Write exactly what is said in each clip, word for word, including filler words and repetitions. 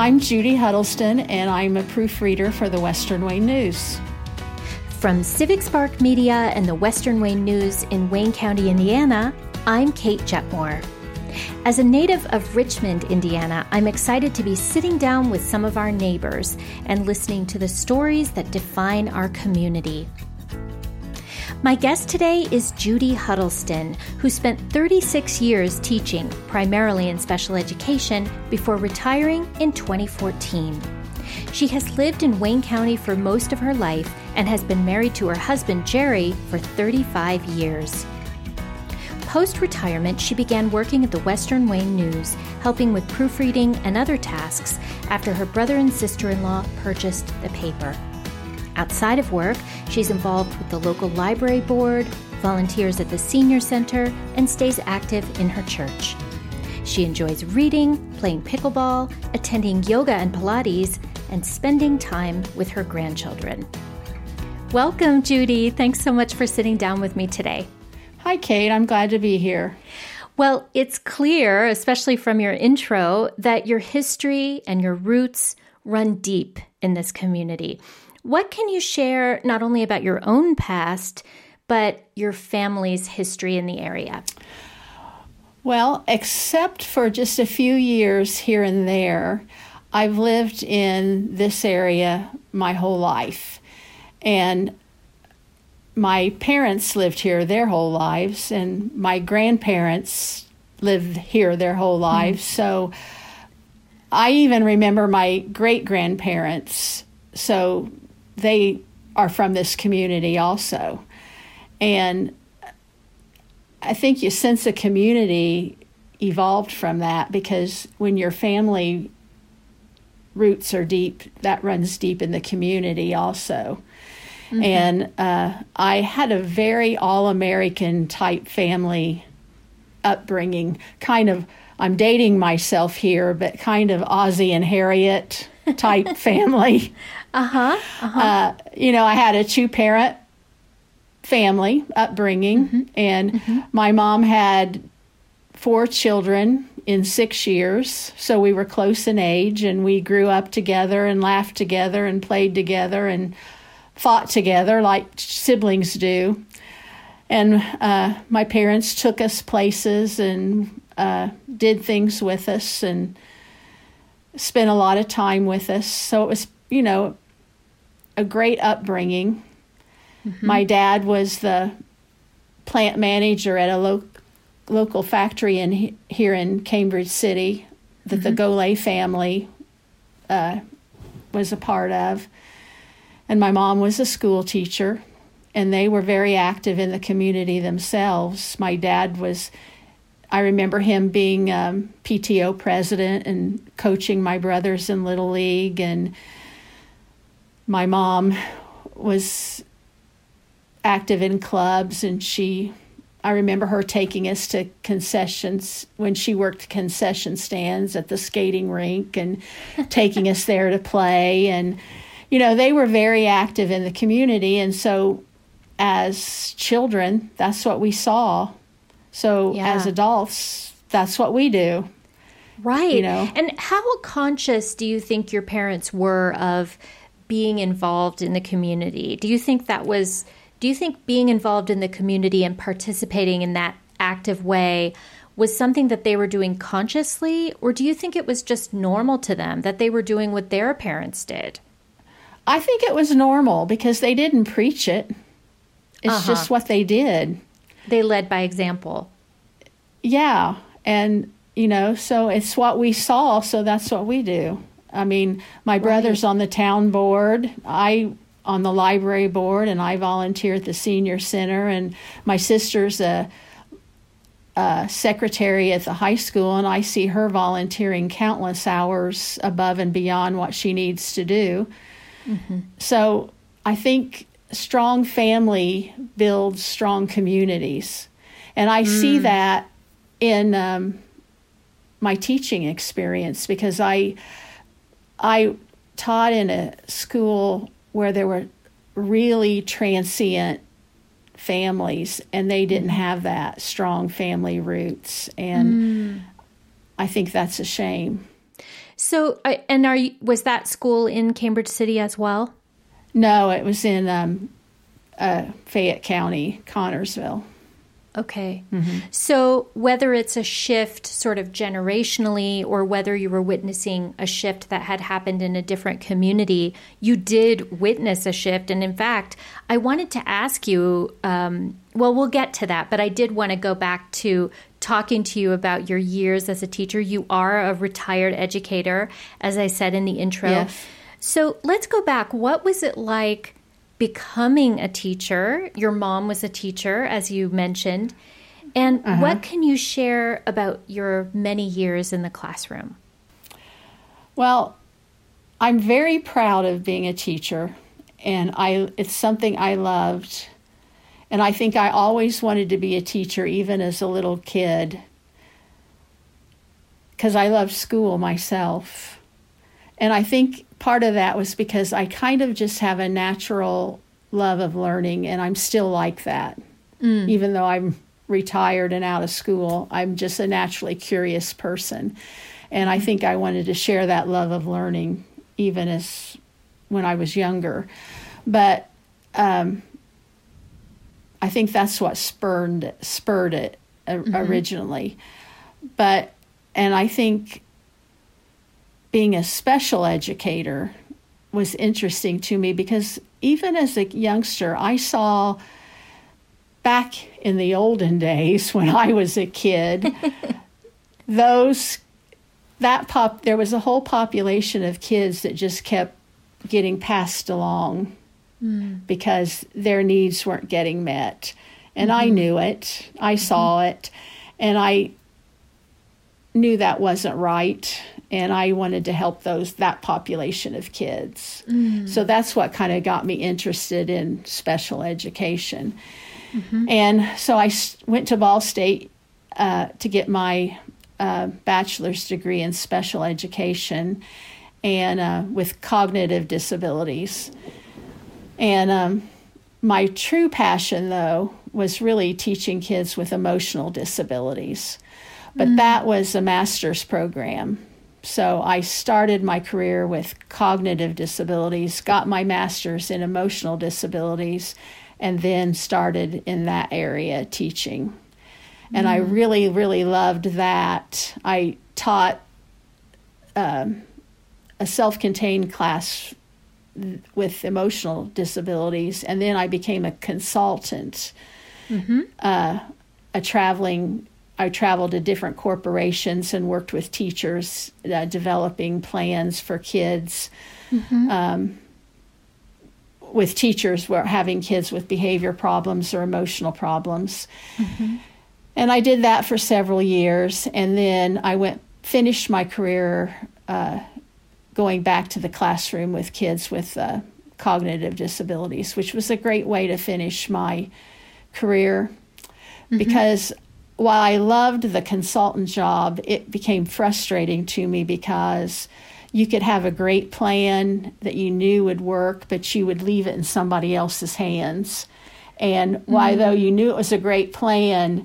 I'm Judy Huddleston, and I'm a proofreader for the Western Wayne News. From Civic Spark Media and the Western Wayne News in Wayne County, Indiana, I'm Kate Jetmore. As a native of Richmond, Indiana, I'm excited to be sitting down with some of our neighbors and listening to the stories that define our community. My guest today is Judy Huddleston, who spent thirty-six years teaching, primarily in special education, before retiring in twenty fourteen. She has lived in Wayne County for most of her life and has been married to her husband, Jerry, for thirty-five years. Post-retirement, she began working at the Western Wayne News, helping with proofreading and other tasks after her brother and sister-in-law purchased the paper. Outside of work, she's involved with the local library board, volunteers at the senior center, and stays active in her church. She enjoys reading, playing pickleball, attending yoga and Pilates, and spending time with her grandchildren. Welcome, Judy. Thanks so much for sitting down with me today. Hi, Kate. I'm glad to be here. Well, it's clear, especially from your intro, that your history and your roots run deep in this community. What can you share not only about your own past, but your family's history in the area? Well, except for just a few years here and there, I've lived in this area my whole life. And my parents lived here their whole lives, and my grandparents lived here their whole lives. Mm-hmm. So I even remember my great-grandparents. So they are from this community also. And I think your sense of community evolved from that, because when your family roots are deep, that runs deep in the community also. Mm-hmm. And uh, I had a very all-American type family upbringing, kind of, I'm dating myself here, but kind of Ozzie and Harriet type family. Uh-huh, uh-huh. Uh, you know, I had a two-parent family upbringing, mm-hmm. and mm-hmm. my mom had four children in six years, so we were close in age, and we grew up together and laughed together and played together and fought together like siblings do. And uh, my parents took us places and uh, did things with us and spent a lot of time with us. So it was, you know, a great upbringing. Mm-hmm. My dad was the plant manager at a lo- local factory in here in Cambridge City that mm-hmm. the Golay family uh, was a part of. And my mom was a school teacher, and they were very active in the community themselves. My dad was, I remember him being um, P T O president and coaching my brothers in Little League, and my mom was active in clubs, and she, I remember her taking us to concessions when she worked concession stands at the skating rink and taking us there to play. And, you know, they were very active in the community. And so as children, that's what we saw. So yeah. As adults, that's what we do. Right. You know? And how conscious do you think your parents were of being involved in the community? Do you think that was, do you think being involved in the community and participating in that active way was something that they were doing consciously, or do you think it was just normal to them that they were doing what their parents did? I think it was normal because they didn't preach it. It's uh-huh. just what they did. They led by example. Yeah. And, you know, so it's what we saw, so that's what we do. I mean, my brother's right. on the town board, I on the library board, and I volunteer at the senior center, and my sister's a, a secretary at the high school, and I see her volunteering countless hours above and beyond what she needs to do. Mm-hmm. So I think strong family builds strong communities. And I mm. see that in um, my teaching experience, because I I taught in a school where there were really transient families, and they didn't have that strong family roots. And mm. I think that's a shame. So, uh, and are you, was that school in Cambridge City as well? No, it was in um, uh, Fayette County, Connorsville. Okay. Mm-hmm. So whether it's a shift sort of generationally or whether you were witnessing a shift that had happened in a different community, you did witness a shift. And in fact, I wanted to ask you, um, well, we'll get to that, but I did want to go back to talking to you about your years as a teacher. You are a retired educator, as I said in the intro. Yes. So let's go back. What was it like becoming a teacher? Your mom was a teacher, as you mentioned. And uh-huh. what can you share about your many years in the classroom? Well, I'm very proud of being a teacher, and I it's something I loved. And I think I always wanted to be a teacher, even as a little kid, because I loved school myself. And I think part of that was because I kind of just have a natural love of learning, and I'm still like that. Mm. Even though I'm retired and out of school, I'm just a naturally curious person. And I think I wanted to share that love of learning even as when I was younger. But um, I think that's what spurred, spurred it mm-hmm. originally. But, and I think being a special educator was interesting to me because even as a youngster, I saw back in the olden days when I was a kid, those, that pop, there was a whole population of kids that just kept getting passed along mm. because their needs weren't getting met. And mm-hmm. I knew it. I mm-hmm. saw it. And I knew that wasn't right. And I wanted to help those that population of kids. Mm. So that's what kind of got me interested in special education. Mm-hmm. And so I went to Ball State uh, to get my uh, bachelor's degree in special education and uh, with cognitive disabilities. And um, my true passion, though, was really teaching kids with emotional disabilities. But mm. that was a master's program. So I started my career with cognitive disabilities, got my master's in emotional disabilities, and then started in that area teaching. And mm. I really, really loved that. I taught um, a self-contained class with emotional disabilities, and then I became a consultant, mm-hmm. uh, a traveling I traveled to different corporations and worked with teachers, uh, developing plans for kids, mm-hmm. um, with teachers who are having kids with behavior problems or emotional problems. Mm-hmm. And I did that for several years. And then I went, finished my career uh, going back to the classroom with kids with uh, cognitive disabilities, which was a great way to finish my career mm-hmm. because while I loved the consultant job, it became frustrating to me because you could have a great plan that you knew would work, but you would leave it in somebody else's hands. And mm-hmm. while though you knew it was a great plan,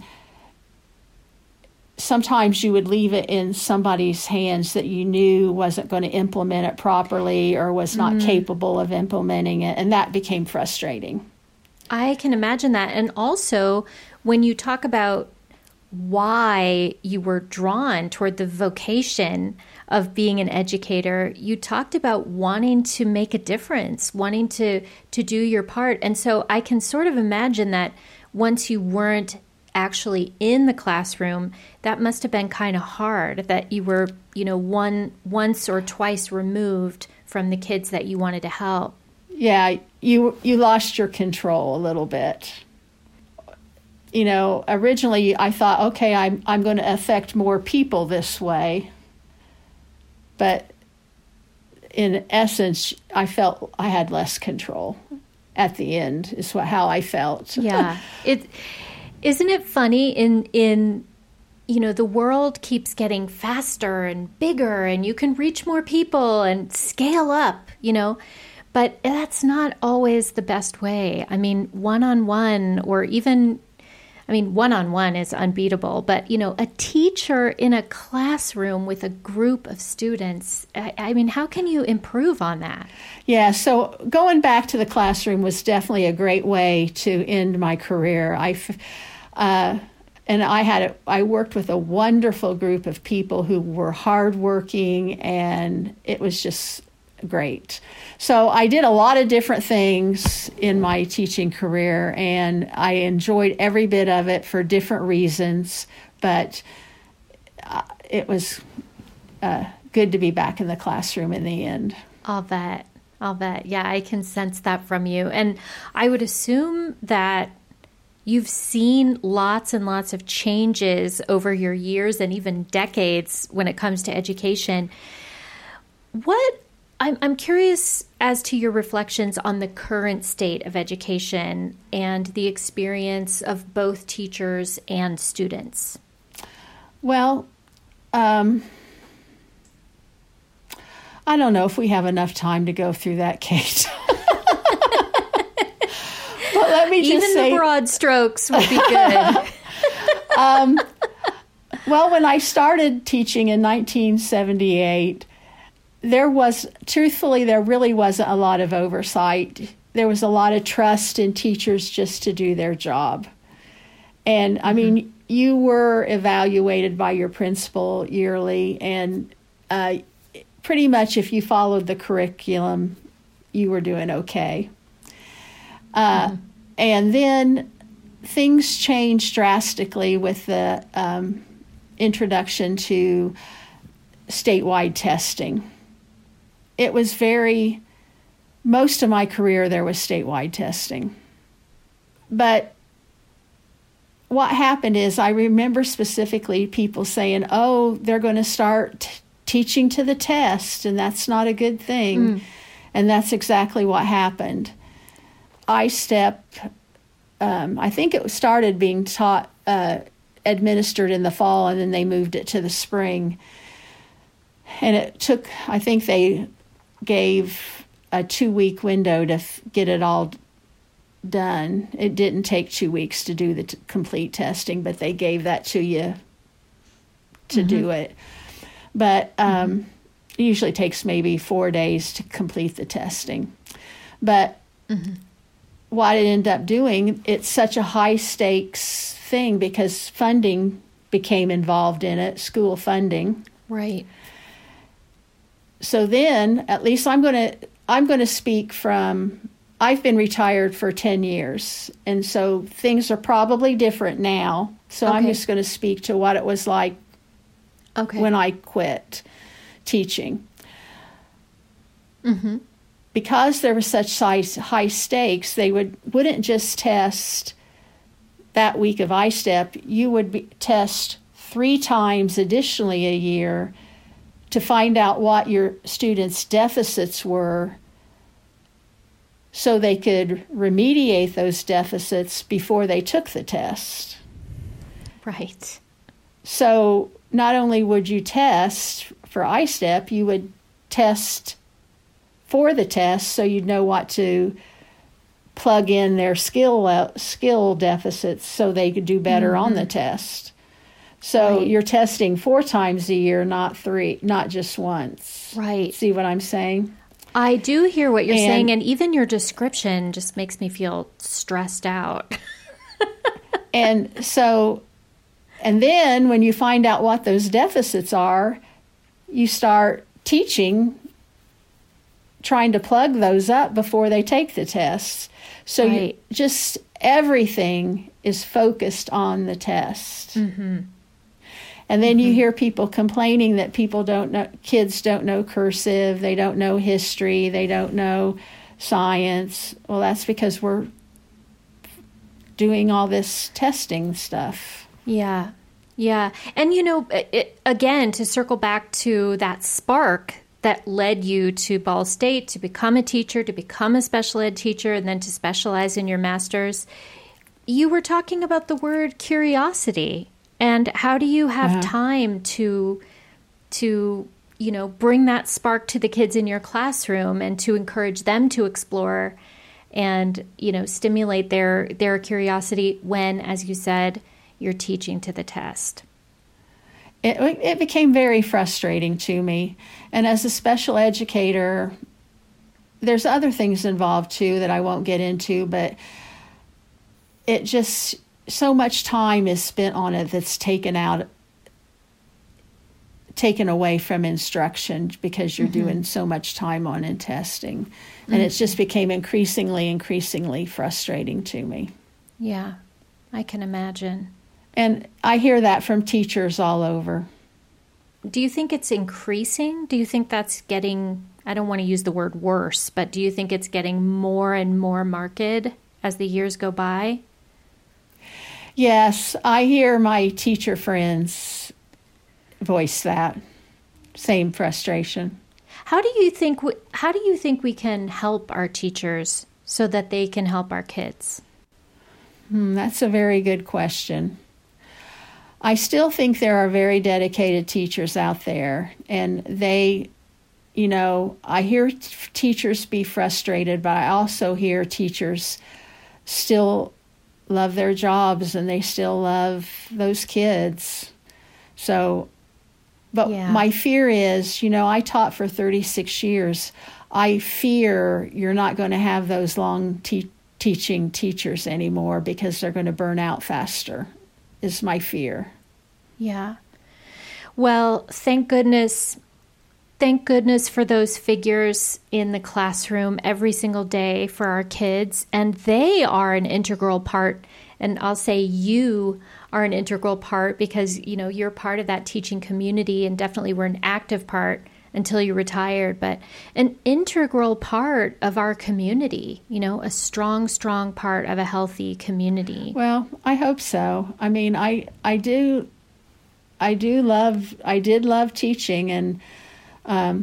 sometimes you would leave it in somebody's hands that you knew wasn't going to implement it properly or was not mm-hmm. capable of implementing it. And that became frustrating. I can imagine that. And also, when you talk about why you were drawn toward the vocation of being an educator, you talked about wanting to make a difference, wanting to, to do your part. And so I can sort of imagine that once you weren't actually in the classroom, that must have been kind of hard, that you were, you know, one once or twice removed from the kids that you wanted to help. Yeah, you you lost your control a little bit. You know, originally I thought, okay, I'm I'm going to affect more people this way. But in essence, I felt I had less control at the end, is what how I felt. Yeah. It isn't it funny in in you know, the world keeps getting faster and bigger and you can reach more people and scale up, you know. But that's not always the best way. I mean, one-on-one or even I mean, one-on-one is unbeatable, but, you know, a teacher in a classroom with a group of students, I, I mean, how can you improve on that? Yeah, so going back to the classroom was definitely a great way to end my career. I, uh, and I had a, I worked with a wonderful group of people who were hardworking, and it was just great. So I did a lot of different things in my teaching career, and I enjoyed every bit of it for different reasons, but uh, it was uh, good to be back in the classroom in the end. I'll bet. I'll bet. Yeah, I can sense that from you. And I would assume that you've seen lots and lots of changes over your years and even decades when it comes to education. What I'm, I'm curious as to your reflections on the current state of education and the experience of both teachers and students. Well, um, I don't know if we have enough time to go through that, Kate. But let me just Even say, the broad strokes would be good. um, well, when I started teaching in nineteen seventy-eight, there was, truthfully, there really wasn't a lot of oversight. There was a lot of trust in teachers just to do their job. And, I mean, mm-hmm. you were evaluated by your principal yearly, and uh, pretty much if you followed the curriculum, you were doing okay. Uh, mm-hmm. And then things changed drastically with the um, introduction to statewide testing. It was very, most of my career there was statewide testing. But what happened is I remember specifically people saying, oh, they're going to start t- teaching to the test, and that's not a good thing. Mm. And that's exactly what happened. I S T E P, um, I think it started being taught, uh, administered in the fall, and then they moved it to the spring. And it took, I think they gave a two-week window to f- get it all done. It didn't take two weeks to do the t- complete testing, but they gave that to you to mm-hmm. do it. But um, mm-hmm. it usually takes maybe four days to complete the testing. But mm-hmm. what it ended up doing, it's such a high-stakes thing because funding became involved in it, school funding. Right. So then, at least I'm going to I'm going to speak from, I've been retired for ten years, and so things are probably different now. So okay. I'm just going to speak to what it was like okay. when I quit teaching. Mm-hmm. Because there was such high, high stakes, they would, wouldn't just test that week of I S T E P. You would be, test three times additionally a year to find out what your students' deficits were so they could remediate those deficits before they took the test. Right. So not only would you test for I S T E P, you would test for the test so you'd know what to plug in their skill uh, skill deficits so they could do better mm-hmm. on the test. So right. you're testing four times a year, not three, not just once. Right. See what I'm saying? I do hear what you're and, saying, and even your description just makes me feel stressed out. and so, and then when you find out what those deficits are, you start teaching, trying to plug those up before they take the tests. So right. you, just everything is focused on the test. Mm-hmm. And then mm-hmm. you hear people complaining that people don't know, kids don't know cursive, they don't know history, they don't know science. Well, that's because we're doing all this testing stuff. Yeah, yeah. And, you know, it, again, to circle back to that spark that led you to Ball State, to become a teacher, to become a special ed teacher, and then to specialize in your master's, you were talking about the word curiosity. And how do you have uh-huh. time to, to, you know, bring that spark to the kids in your classroom and to encourage them to explore and, you know, stimulate their, their curiosity when, as you said, you're teaching to the test? It, it became very frustrating to me. And as a special educator, there's other things involved too that I won't get into, but it just, so much time is spent on it that's taken out, taken away from instruction because you're mm-hmm. doing so much time on and testing. And mm-hmm. it just became increasingly, increasingly frustrating to me. Yeah, I can imagine. And I hear that from teachers all over. Do you think it's increasing? Do you think that's getting, I don't want to use the word worse, but do you think it's getting more and more marked as the years go by? Yes, I hear my teacher friends voice that same frustration. How do you think we, how do you think we can help our teachers so that they can help our kids? Hmm, that's a very good question. I still think there are very dedicated teachers out there, and they, you know, I hear t- teachers be frustrated, but I also hear teachers still love their jobs and they still love those kids. So, but yeah. My fear is, you know, I taught for thirty-six years. I fear you're not going to have those long te- teaching teachers anymore because they're going to burn out faster, is my fear. Yeah. Well, thank goodness. Thank goodness for those figures in the classroom every single day for our kids. And they are an integral part. And I'll say you are an integral part because, you know, you're part of that teaching community and definitely were an active part until you retired, but an integral part of our community, you know, a strong, strong part of a healthy community. Well, I hope so. I mean, I, I do, I do love, I did love teaching, and um,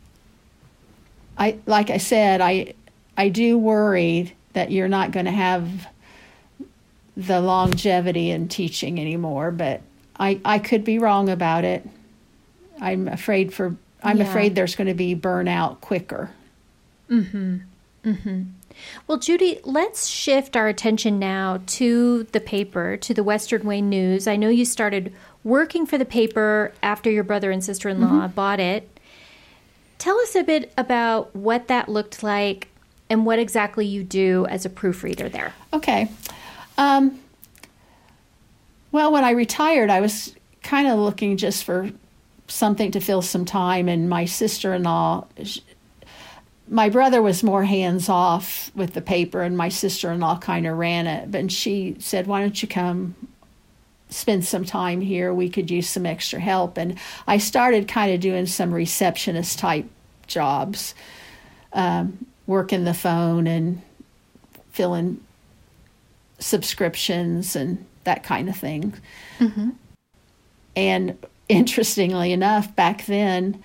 I, like I said, I, I do worry that you're not going to have the longevity in teaching anymore, but I, I could be wrong about it. I'm afraid for, I'm yeah. afraid there's going to be burnout quicker. Mm-hmm. Mm-hmm. Well, Judy, let's shift our attention now to the paper, to the Western Wayne News. I know you started working for the paper after your brother and sister-in-law mm-hmm. bought it. Tell us a bit about what that looked like and what exactly you do as a proofreader there. Okay. Um, well, when I retired, I was kind of looking just for something to fill some time, and my sister-in-law, my brother was more hands-off with the paper, and my sister-in-law kind of ran it, but she said, why don't you come spend some time here? We could use some extra help. And I started kind of doing some receptionist type jobs, um, working the phone and filling subscriptions and that kind of thing. Mm-hmm. And interestingly enough, back then,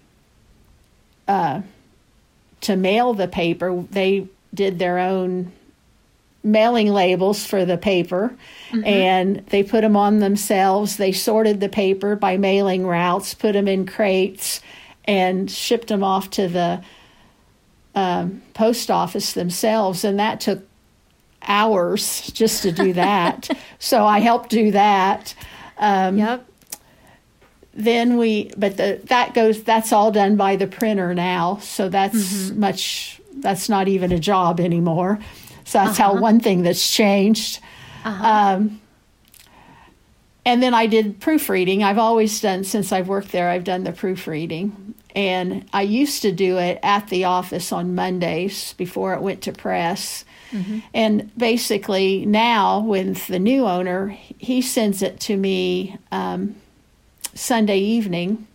uh, to mail the paper, they did their own mailing labels for the paper, mm-hmm. and they put them on themselves. They sorted the paper by mailing routes, put them in crates, and shipped them off to the um, post office themselves. And that took hours just to do that. So I helped do that. Um, yep. Then we, but the, that goes, that's all done by the printer now. So that's mm-hmm. much, that's not even a job anymore. So that's uh-huh. how one thing that's changed. Uh-huh. Um, and then I did proofreading. I've always done, since I've worked there, I've done the proofreading. And I used to do it at the office on Mondays before it went to press. Mm-hmm. And basically now with the new owner, he sends it to me um, Sunday evening.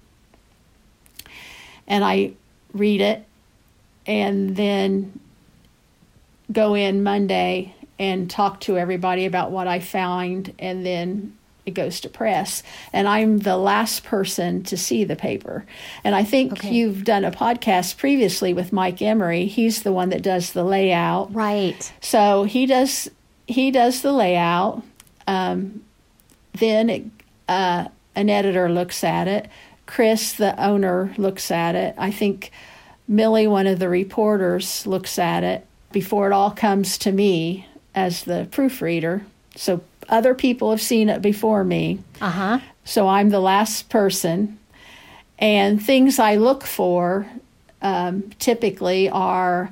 And I read it and then go in Monday and talk to everybody about what I found, and then it goes to press. And I'm the last person to see the paper. And I think okay. you've done a podcast previously with Mike Emery. He's the one that does the layout. Right. So he does he does the layout. Um, then it, uh, an editor looks at it. Chris, the owner, looks at it. I think Millie, one of the reporters, looks at it. before it all comes to me as the proofreader. So other people have seen it before me. Uh-huh. So I'm the last person. And things I look for um, typically are,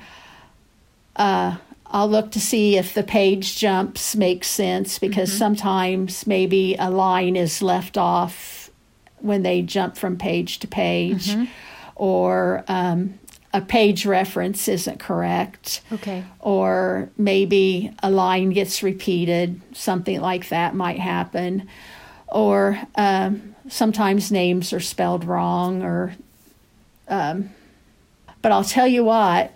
uh, I'll look to see if the page jumps make sense, because mm-hmm. sometimes maybe a line is left off when they jump from page to page, mm-hmm. or um, a page reference isn't correct. Okay. Or maybe a line gets repeated, something like that might happen. Or um, sometimes names are spelled wrong, or, um, but I'll tell you what,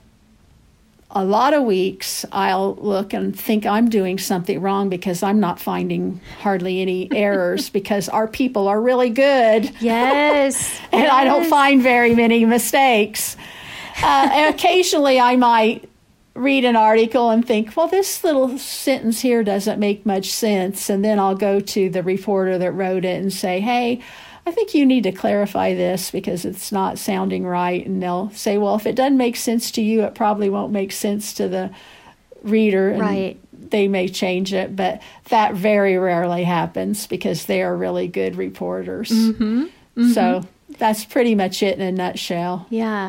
a lot of weeks I'll look and think I'm doing something wrong because I'm not finding hardly any errors because our people are really good. Yes. And yes. I don't find very many mistakes. Uh, and occasionally I might read an article and think, well, this little sentence here doesn't make much sense. And then I'll go to the reporter that wrote it and say, hey, I think you need to clarify this because it's not sounding right. And they'll say, well, if it doesn't make sense to you, it probably won't make sense to the reader. And right. they may change it. But that very rarely happens because they are really good reporters. Mm-hmm. Mm-hmm. So that's pretty much it in a nutshell. Yeah.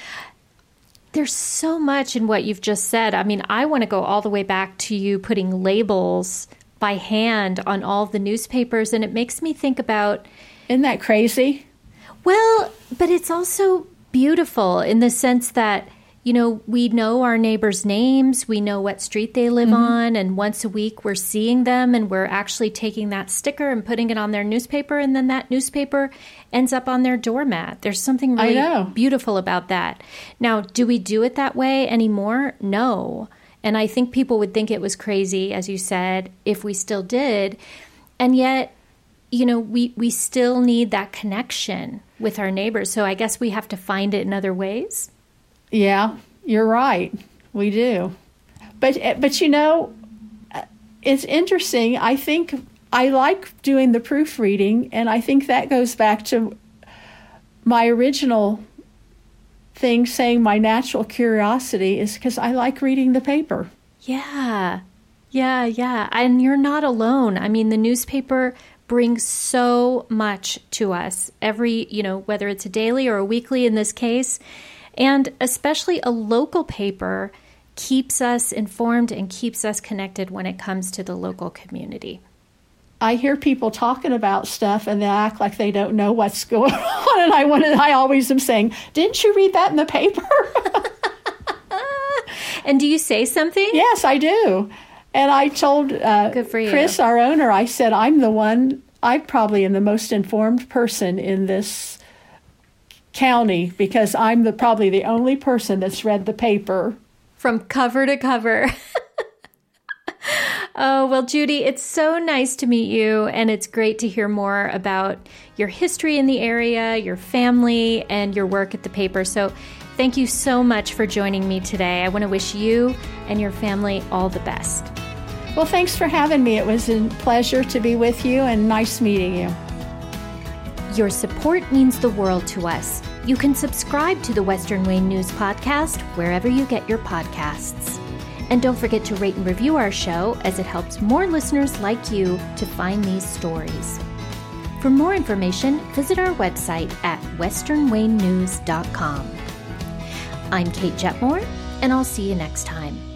There's so much in what you've just said. I mean, I want to go all the way back to you putting labels by hand on all the newspapers. And it makes me think about... Isn't that crazy? Well, but it's also beautiful in the sense that, you know, we know our neighbors' names, we know what street they live mm-hmm. on, and once a week we're seeing them and we're actually taking that sticker and putting it on their newspaper, and then that newspaper ends up on their doormat. There's something really beautiful about that. Now, do we do it that way anymore? No. And I think people would think it was crazy, as you said, if we still did. And yet, you know, we, we still need that connection with our neighbors. So I guess we have to find it in other ways. Yeah, you're right. We do. But, but you know, it's interesting. I think I like doing the proofreading, and I think that goes back to my original thing saying my natural curiosity is because I like reading the paper. Yeah, yeah, yeah. And you're not alone. I mean, the newspaper brings so much to us every, you know, whether it's a daily or a weekly in this case. And especially a local paper keeps us informed and keeps us connected when it comes to the local community. I hear people talking about stuff and they act like they don't know what's going on. And I wanted, I always am saying, didn't you read that in the paper? And do you say something? Yes, I do. And I told uh, Good for you. Chris, our owner, I said, I'm the one, I probably am the most informed person in this county because I'm the probably the only person that's read the paper. From cover to cover. Oh, well, Judy, it's so nice to meet you, and it's great to hear more about your history in the area, your family, and your work at the paper. So thank you so much for joining me today. I want to wish you and your family all the best. Well, thanks for having me. It was a pleasure to be with you and nice meeting you. Your support means the world to us. You can subscribe to the Western Wayne News Podcast wherever you get your podcasts. And don't forget to rate and review our show, as it helps more listeners like you to find these stories. For more information, visit our website at western wayne news dot com. I'm Kate Jetmore, and I'll see you next time.